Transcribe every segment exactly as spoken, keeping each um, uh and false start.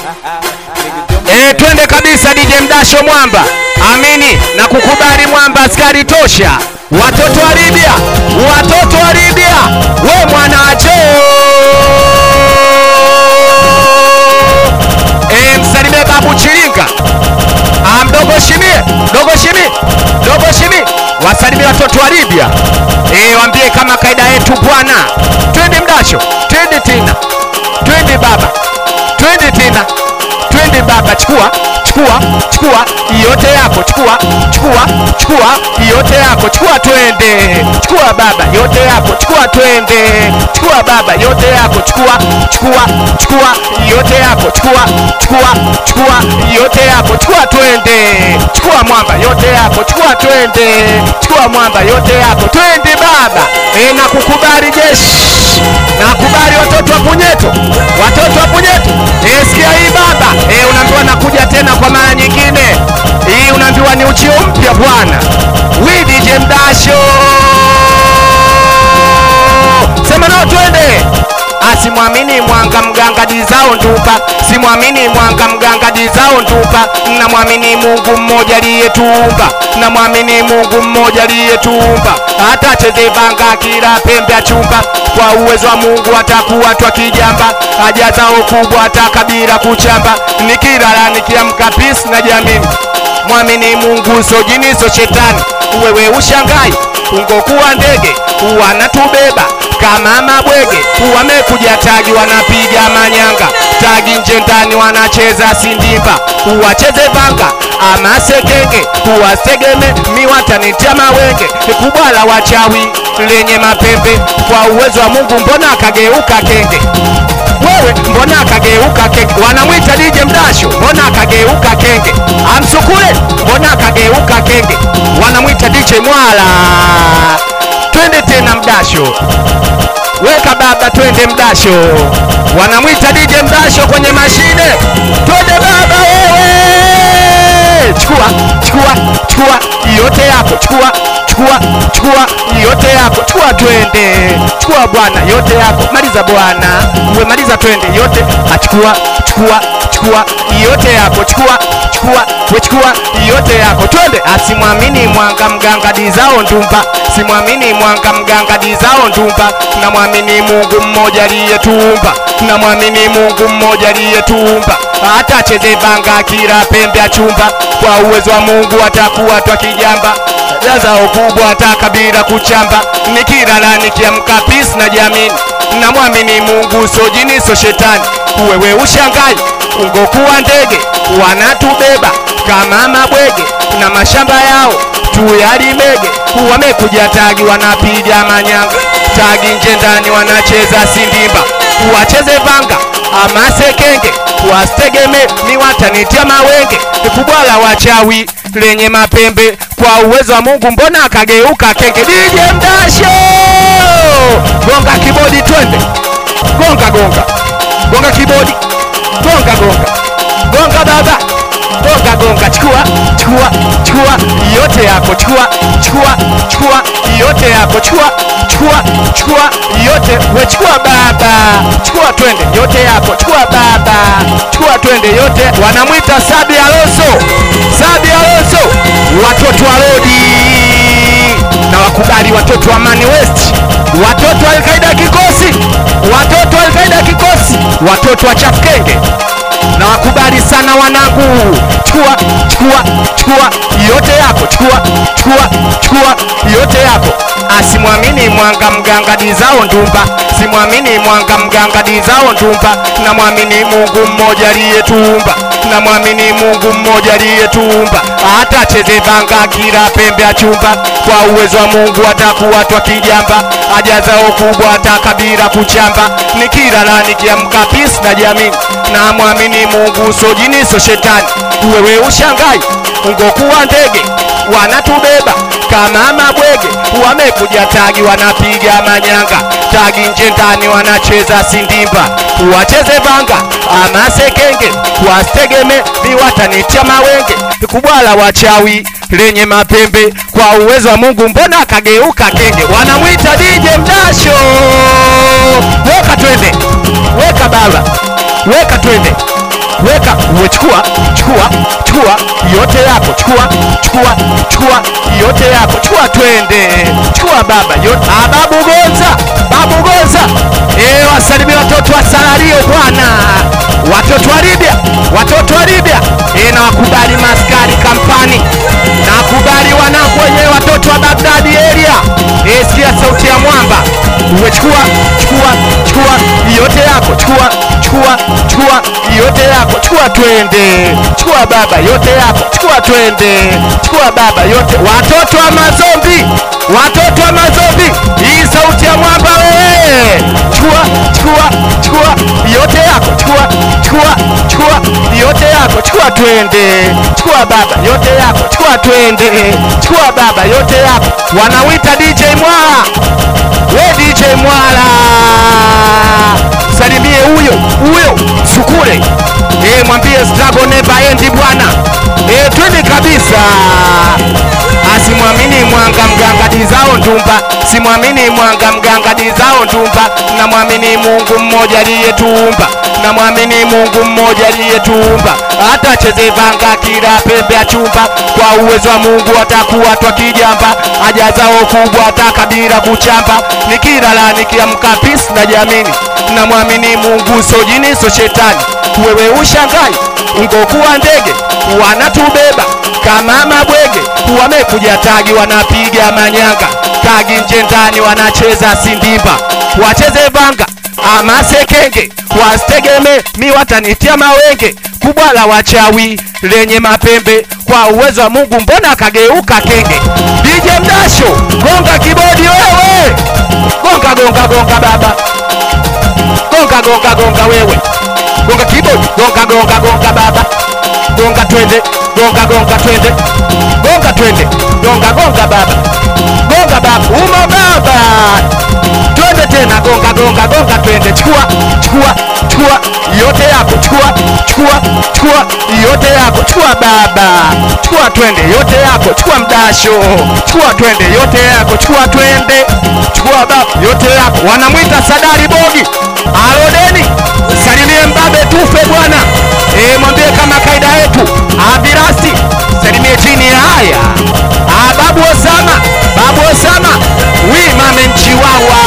Eh, twende kabisa D J Mdasho Mwamba. Amini na kukubali Mwamba, askari tosha. Watoto wa Libya, watoto wa Libya, we mwanacho. Eh, msalimie babu Chilinga. Ah, mdogo Shimie, dogo Shimie, dogo Shimie. Wasalimie watoto wa Libya. Eh, waambie kama kaida yetu bwana. Twende Mdasho, twende tena. Twende baba. Twende tena. Twende baba, chukua, chukua, chukua yote yako, chukua, chukua, chukua yote yako, chukua twende. Chukua baba yote yako, chukua twende. Chukua baba yote yako, chukua, chukua, chukua yote yako, chukua, chukua, chukua yote yako, chukua twende. Chukua Mwamba yote yako, chukua twende. Chukua Mwamba yote yako, twende baba. E, na kukubali jeshi. Na kubali watoto wa Punyeto. Watoto wa Punyeto. E, sikia hii baba. E, unaambiwa nakuja tena kwa mara nyingine. Hii unaambiwa ni uchio mpya bwana. We D J Mdasho. Sema nao twende. Asimwamini mwanga mganga dizao ndupa. Simwamini mwanga mganga dizao ndupa. Na mwamini Mungu mmoja aliyetuumba. Na mwamini Mungu mmoja aliyetuumba. Hata cheze banga kila pembe ya chumba. Kwa uwezo wa Mungu atakuwa twakijamba. Haja zao kubwa atakabira kuchamba. Nikilala nikiamka peace na jamini. Mwamini Mungu so jini so shetani. Wewe ushangai ungokuwa ndege wanatubeba kama mabwege. Wamekuja tagi wanapiga manyanga. Tagi nje ndani wanacheza sindimba. Wacheze banga ama sekenge. Wastegeme miwatanitia mawenge. Kubwa la wachawi lenye mapembe. Kwa uwezo wa Mungu mbona akageuka kenge. Wewe mbona akageuka kenge. Wanamwita D J Mdasho, mbona akageuka kenge. Amsukule mbona akageuka kenge. Wanamwita D J Mwala. Twende tena Mdasho. Weka baba twende Mdasho. Wanamwita D J Mdasho kwenye mashine. Twende baba wewe. Chukua, chukua, chukua yote yako, chukua, chukua, chukua yote yako, chukua twende. Chukua bwana yote yako, maliza bwana. Uwe maliza twende yote, achukua, chukua, chukua yote yako, chukua, chukua, we chukua yote yako, twende. Asimwamini mwanga mganga dizao ndumba. Simwamini mwanga mganga dizao ndumba. Na mwamini Mungu mmoja aliyetuumba. Na mwamini Mungu mmoja aliyetuumba. Hata cheze banga kila pembe ya chumba. Kwa uwezo wa Mungu atakuwa twakijamba. Jaza ukubwa atakabira kuchamba. Nikilala nikiamka peace na jamini. Na mwamini Mungu so jini so shetani. Wewe ushangai ungokuwa ndege wanatubeba kama mabwege. Na mashamba yao tuyalimege. Wamekuja tagi wanapiga manyanga. Tagi nje ndani wanacheza sindimba. Wacheze banga ama sekenge. Wastegeme ni watanitia mawenge. Kubwa la wachawi lenye mapembe. Kwa uwezo wa Mungu mbona akageuka kenge. D J Mdasho. Gonga kibodi twende. Gonga gonga. Gonga kibodi. Gonga gonga. Gonga baba. Gonga gonga, chukua, chukua, chukua yote yako, chukua, chukua, chukua yote yako, chukua, chukua, chukua yote, we chukua baba. Chukua twende yote yako, chukua baba. Chukua twende yote. Wanamwita Sabi Alonso. Sabi Alonso. Watoto wa Rodi. Na wakubali watoto wa Mani West. Watoto wa Al-Qaeda kikosi. Watoto wa Al-Qaeda kikosi. Watoto wa Chafkenge. Na wakubali sana wanangu. Chukua, chukua, chukua yote yako, chukua, chukua, chukua yote yako. Asimwamini mwanga mganga dizao ndumba. Simwamini mwanga mganga dizao ndumba. Na mwamini Mungu mmoja aliyetuumba. Na mwamini Mungu mmoja aliyetuumba. Hata cheze banga kila pembe ya chumba. Kwa uwezo wa Mungu atakuwa twakijamba. Haja zao kubwa atakabira kuchamba. Nikilala nikiamka peace na jamini. Na mwamini Mungu so jini so shetani. Wewe ushangai ungokuwa ndege wanatubeba kama mabwege. Wamekuja tagi wanapiga manyanga. Tagi nje ndani wanacheza sindimba. Wacheze banga ama sekenge. Wastegeme ni watanitia mawenge. Kubwa la wachawi lenye mapembe. Kwa uwezo wa Mungu mbona akageuka kenge. Wanamwita D J Mdasho. Weka twende. Weka baba. Weka twende. weka, uwe chukua, chukua, chukua, yote yako, chukua, chukua, chukua, yote yako, chukua twende, chukua baba, yote, ah, babu Gonza, babu Gonza, eh, wasalimia watoto wa Salario bwana, watoto wa Libya, watoto wa Libya, eh, na wakubali maskari kampani, na wakubali wanangu wenyewe watoto wa Baghdad area, eh, sikia sauti ya mwamba, uwe chukua, chukua, chukua, yote yako, chukua, chukua, chukua, yote yako, chukua twende, chukua baba, yote yako, chukua twende, chukua baba, yote, watoto wa Mazombi, watoto wa Mazombi, hii sauti ya mwamba wewe, chukua, chukua, chukua, yote yako, chukua, chukua, chukua, yote yako, chukua twende, chukua baba, yote yako, chukua twende, chukua baba, yote yako, wanawita D J Mwala, we D J Mwala, salimie huyo, huyo, Sukule, eh, mwambie struggle never end bwana, eh, twende kabisa, asimwamini mwanga mganga dizao ndumba, simwamini mwanga mganga dizao ndumba, na mwamini Mungu mmoja aliyetuumba, na mwamini Mungu mmoja aliyetuumba, hata cheze vanga kila pembe ya chumba, kwa uwezo wa Mungu atakuwa twakijamba, haja zao kubwa atakabila kuchamba, nikilala nikiamka peace na jamini, na mwamini Mungu so jini so shetani, wewe ushangai ungokuwa ndege wanatubeba kama mabwege, wamekuja tagi wanapiga manyanga, tagi nje ndani wanacheza sindimba, wacheze vanga ama sekenge, wastegeme mi watanitia mawenge, kubwa la wachawi lenye mapembe, kwa uwezo wa Mungu mbona kageuka kenge, D J Mdasho gonga kibodi wewe, gonga gonga gonga baba, gonga gonga gonga wewe, gonga kibodi, gonga gonga gonga baba, gonga twende, gonga gonga twende, gonga twende, gonga gonga baba, gonga baba, uma baba, twende tena, gonga gonga gonga twende, chukua, chukua, chukua, yote yako, chukua, chukua, chukua, yote yako, chukua baba, chukua twende, yote yako, chukua Mdasho, chukua twende, yote yako, chukua twende, chukua baba, yote yako, wanamwita Sadari Bogi, Alodeni, salimie mbabe tufe bwana, eh, mwambie kama kaida yetu, Abirasi, salimie chini ya haya, ah, babu Osama, babu Osama, wi mame nchiwawa,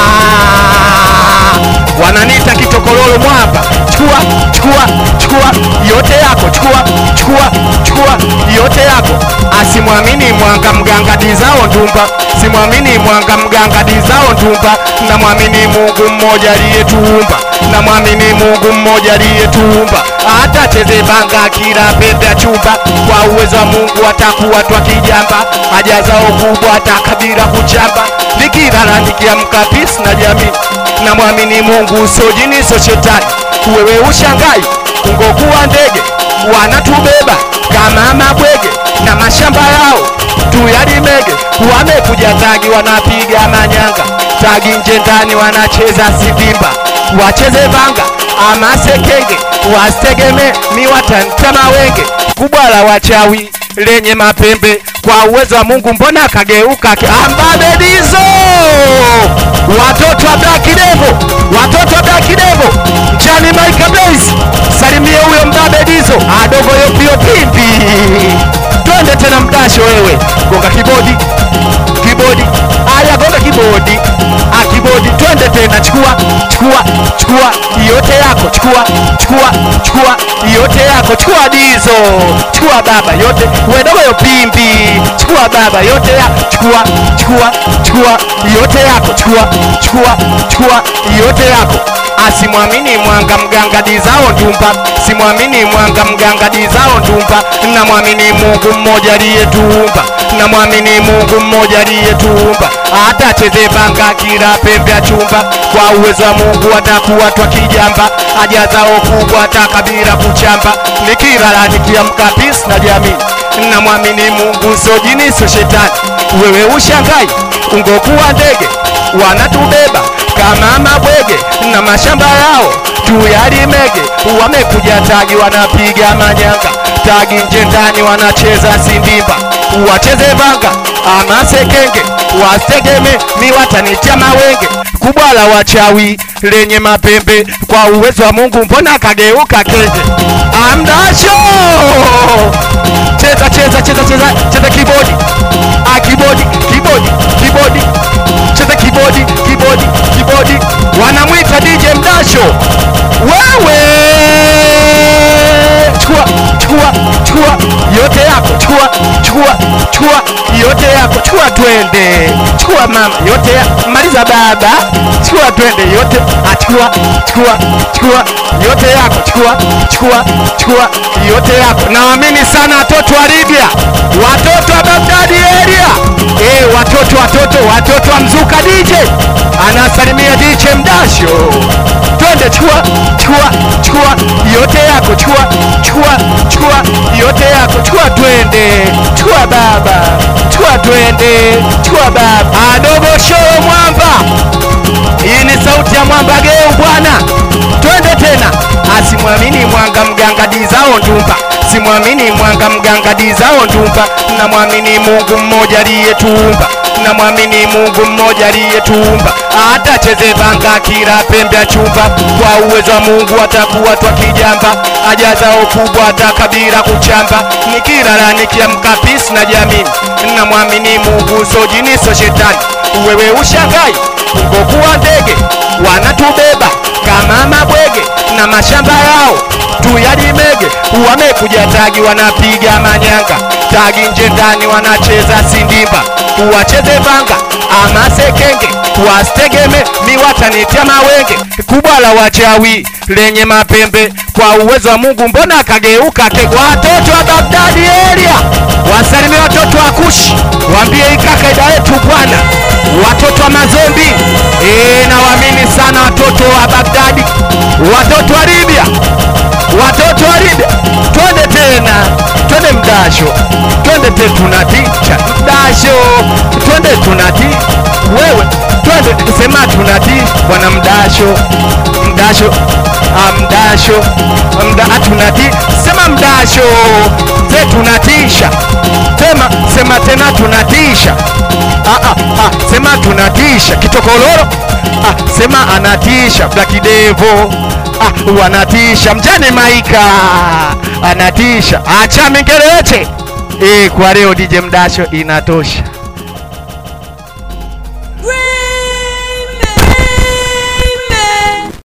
wananita kitokololo mwapa, chukua, chukua, chukua, yote yako, chukua, chukua, chukua, yote yako, asimwamini mwanga mganga dizao ndumba, simwamini mwanga mganga dizao ndumba, na mwamini Mungu mmoja aliyetuumba, na mwamini Mungu mmoja aliyetuumba, hata cheze vanga kila pembe ya chumba, kwa uwezo wa Mungu atakuwa twakijamba, haja zao kubwa atakabila kuchamba, nikilala nikiamka peace na jamii, na mwamini Mungu so jini so shetani, wewe ushangai ungokuwa ndege wanatubeba kama mabwege, na mashamba yao tuyalimege, wamekuja tagi wanapiga manyanga, tagi nje ndani wanacheza sindimba, wacheze vanga ama sekenge, wastegeme mi watanita mawenge, kubwa la wachawi lenye mapembe, kwa uwezo wa Mungu mbona kageuka ambabe dizo, watoto wa Black Devil, watoto wa Black Devil, Chani Mike Blaze, salimie huyo mbabe dizo, adogo yopio pimpi, twende tena Mdasho wewe, gonga kibodi, kibodi, aya gonga kibodi, ah kibodi, twende tena, chukua, chukua, chukua, yote yako, chukua, chukua, chukua, yote yako, chukua dizo, chukua baba, yote, wedogo yopimpi, chukua baba, yote ya, chukua, chukua, chukua, yote yako, chukua, chukua, chukua, yote yako, asimwamini mwanga mganga dizao ndumba, simwamini mwanga mganga dizao ndumba, na mwamini Mungu mmoja aliyetuumba, na mwamini Mungu mmoja aliyetuumba, hata cheze vanga kila pembe ya chumba, kwa uwezo wa Mungu atakuwa twakijamba, haja zao kubwa atakabila kuchamba, nikilala nikiamka peace na jamii, na mwamini Mungu so jini so shetani, wewe ushangai ungokuwa ndege wanatubeba kama mabwege, na mashamba yao tuyalimege, wamekuja tagi wanapiga manyanga, tagi nje ndani wanacheza sindimba, wacheze vanga ama sekenge, wastegeme mi watanitia mawenge, kubwa la wachawi lenye mapembe, kwa uwezo wa Mungu mbona kageuka kenge. Amdasho cheza cheza cheza cheza cheza kibodi, ah kibodi kibodi kibodi, cheza kibodi kibodi kibodi, wanamwita D J Mdasho. Wewe chukua chukua chukua yote yako, chukua chukua chukua yote yako, chukua twende, chukua mama yote ya, maliza baba, chukua twende yote, achukua chukua chukua yote yako, chukua chukua chukua yote yako. Naamini sana watoto wa Libya, watoto wa Baghdad area, eh watoto watoto watoto wa Mzuka. D J anasalimia D J Mdasho. Twende chukua chukua chukua yote yako, chukua chukua chukua yote yako, chukua twende, chukua baba, chukua twende, chukua baba. Adogo show mwamba, hii ni sauti ya mwamba geu bwana. Twende tena, asimwamini mwanga mganga dizao ndumba, simwamini mwanga mganga dizao ndumba, na mwamini Mungu mmoja aliyetuumba, na mwamini Mungu mmoja aliyetuumba. Hata cheze banga kila pembe ya chumba, kwa uwezo wa Mungu atakuwa twa kijamba, ajazao kubwa atakabira kuchamba, nikilala nikiamka peace na jamini, na mwamini Mungu so jini so shetani. Wewe ushangai ungokuwa ndege wanatubeba kama mabwege, na mashamba yao tuyalimege, wamekuja tagi wanapiga manyanga, tagi nje ndani wanacheza sindimba, wacheze vanga ama sekenge, wastegeme mi watanitia mawenge. Kubwa la wachawi lenye mapembe, kwa uwezo wa Mungu mbona kageuka kenge. Watoto wa Baghdad area wasalimie watoto wa Kushi, waambie ikakaida yetu bwana. Watoto wa Mazombi, eh na waamini sana watoto wa Baghdad, watoto wa Libya, watoto wa Libya. Twende tena, twende Mdasho, twende te tunaticha Mdasho, twende tunati wewe, twende sema tunati bwana Mdasho, Mdasho, Mdasho, Mda tunati, sema Mdasho, te tunatisha, sema sema tena tunatisha, ah ah ah, sema tunatisha kitokoloro, ah sema anatisha Black Devil, ah wanatisha mjane Maika anatisha. Acha mingelete eh, kwa leo D J Mdasho inatosha.